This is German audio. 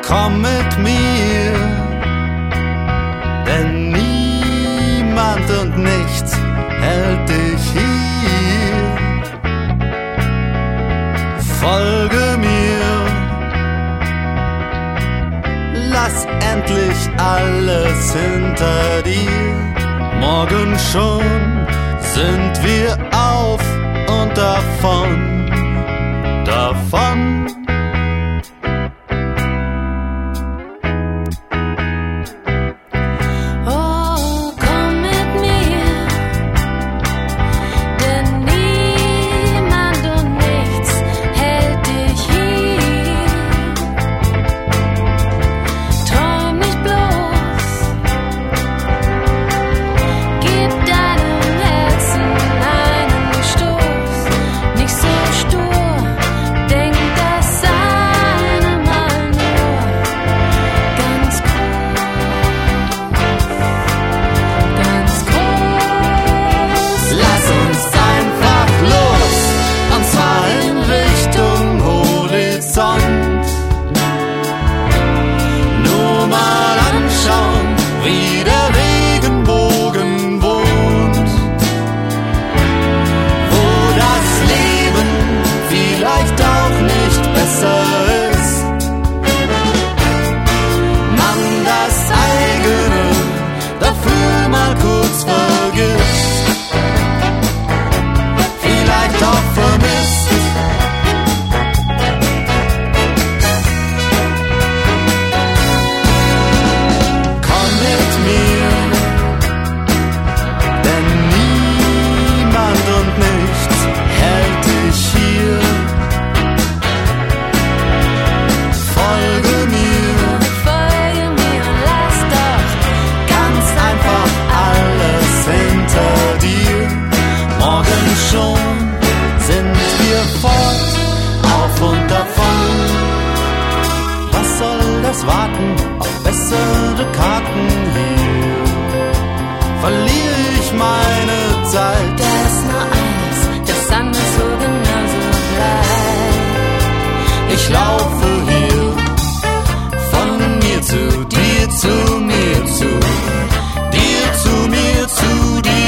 Komm mit mir, denn niemand und nichts hält dich hier. Folge mir, lass endlich alles hinter dir. Morgen schon sind wir auf und davon, davon. Warten auf bessere Karten hier, verliere ich meine Zeit. Da ist nur eines, das anderes so genauso bleibt. Ich laufe hier von mir zu dir, zu mir, zu dir, zu mir, zu dir.